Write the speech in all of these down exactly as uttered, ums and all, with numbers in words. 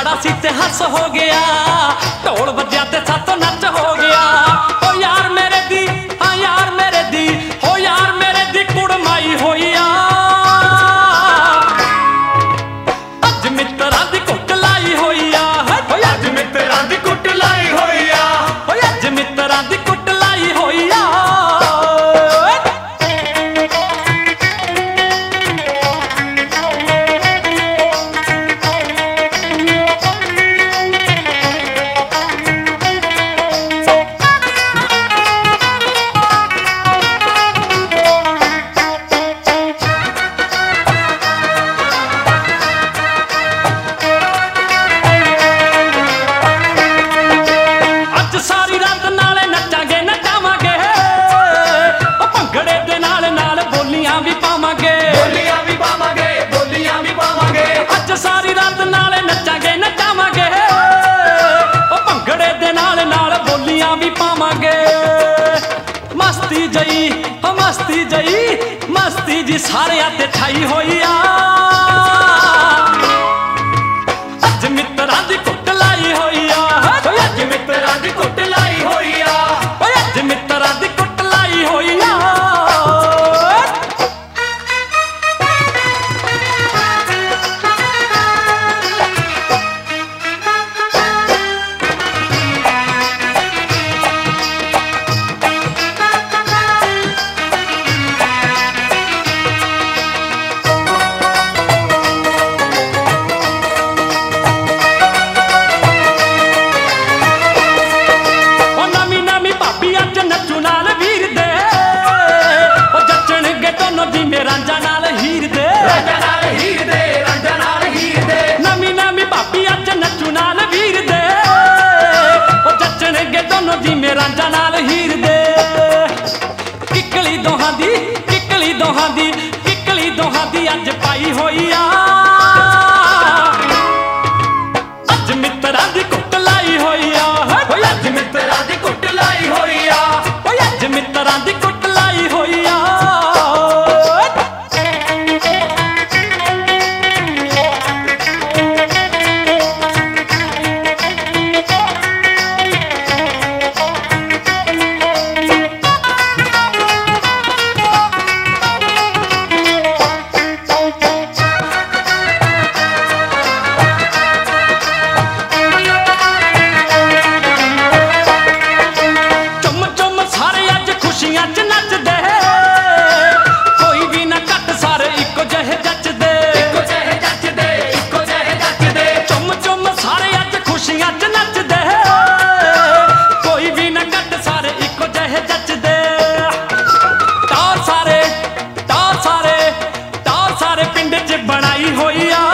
खड़ा सी ते हस हो गया, ढोल बज्या ते सातों नच हो गया। ओ यार मेरे दी, हाँ यार मेरे दी, हो यार मेरे दी कुड़माई होई आ। अज मित्तरां दी कुट लाई होई आ, अज मित्तरां दी कुट लाई होई आ, अज मित्तरां दी कुट लाई होई आ। सारी रात नाले नचांगे नचावांगे, भंगड़े दे नाल नाल बोलियां भी पावांगे, बोलियां भी पावांगे, बोलियां भी पावांगे। अज सारी रात नाले नचांगे नचावांगे, भंगड़े दे नाल नाल बोलियां भी पावांगे। मस्ती जई हो मस्ती जई, मस्ती जी सारे ते छाई होई आ। अज मित्तरां दी कुट लाई होई आ, अज मित्तरां दी कुट लाई होई आ, अज मित्तरां दी कुट लाई होई आ। रांझा नाल हीर दे, रांझा नाल हीर दे, रांझा नाल हीर दे। नवी नवी भाभी अज नचू नाल वीर दे, ओ जचणगे दोनों जिमें रांझा नाल हीर दे। किकली दोहां दी, किकली दोहां दी, किकली दोहां दी अज पाई होई आ। अज मित्तरां दी कुट लाई होई आ, अज मित्तरां दी कुट लाई होई आ, अज मित्तरां दी कुट लाई होई आ। बनाई होई आ।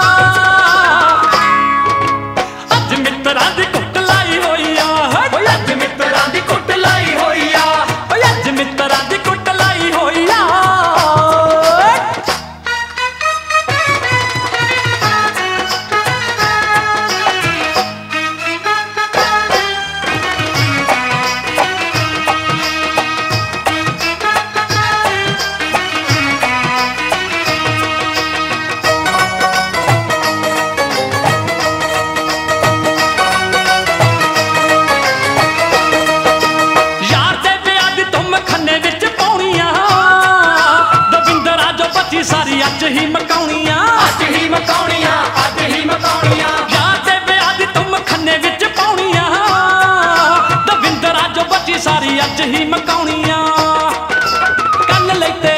अज मित्तरां दी कुट लाई होई आ, अज मित्तरां दी कुट लाई होई आ, अज मित्तरां दी कुट लाई होई आ। सारी अज ही मकाउणियां, अज ही मकाउणियां, अज ही मकाउणियां। यार दे ब्याह दी तुम खन्ने विच पाउणियां, दविंदर अज बची सारी अज ही मकाउणियां। कल लैते